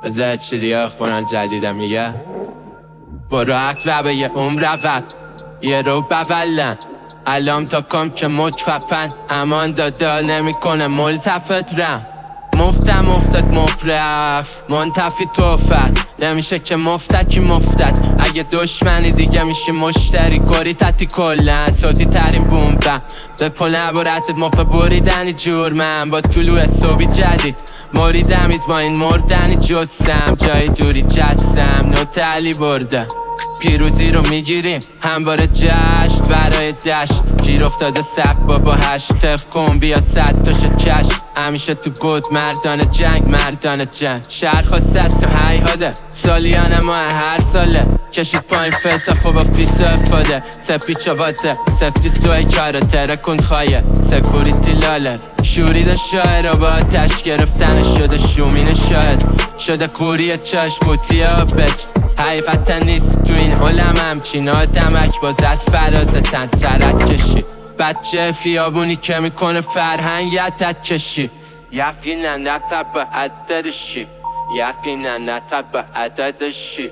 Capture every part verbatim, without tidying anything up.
بذار چی دیگه اخباران جدیدم میگه برو عقد و به یه عمر رود یه رو بولن الان تا کم که مکففن امان دادا نمیکنه ملتفت رم مفتم افتاد مفرف منتفی توفت نمیشه که مفتت کی مفتت اگه دشمنی دیگه میشی مشتری کاری تتی کلن صوتی ترین بومبم به پل نبارتت مفت بریدنی جور من با طلوع صبحی جدید مریدمید با این مردنی جستم جای دوری جستم نوتلی برده پیروزی رو میگیریم همباره جشت برای دشت گیر افتاده سب بابا هشت تف کن بیا صد تاشه کش همیشه تو گود مردان جنگ مردان جنگ شهر خواسته از تو حیحاده سالیانه ما هر ساله کشید پایین فلسفه با فیس و افاده سپی چاباته سفتی سوی کارا تره کن خواهیه سکوریتی لاله شورید شاعر با آتش گرفتن شده شومین شاید شده کوری چشم بوتی آبچ حقیقت نیست تو این علم همچین آدمک باز از فراز تن سرک کشی بچه فیابونی که میکنه فرهنگیتت کشی یقینا نتب به عددشی یقینا نتب به عددشی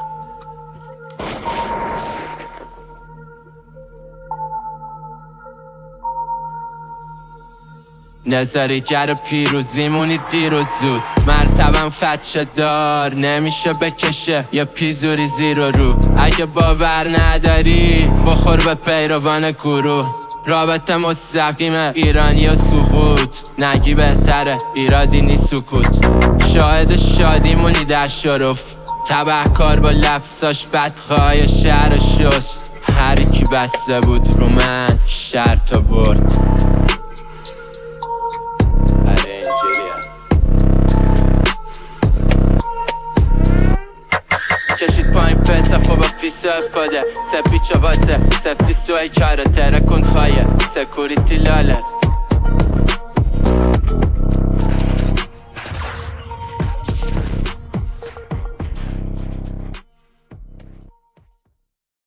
نظری گر پیروزیمونی دیر و زود مرتبم فتشه دار نمیشه بکشه یا پیزوری زیر و رو اگه باور نداری بخور به پیروان گروه رابطه مستقیم ایرانی و سقوط نگی بهتره ایرادی نی سکوت شاهد شادیمونی در شرف تبهکار با لفظاش بدخواه شهر شست هر کی بسته بود رو من شرط و برد کشید پایین فلسفه با فیس و افاده سپی چواته سفتی سوی کارا تره کن خواهیه سکوریتی لاله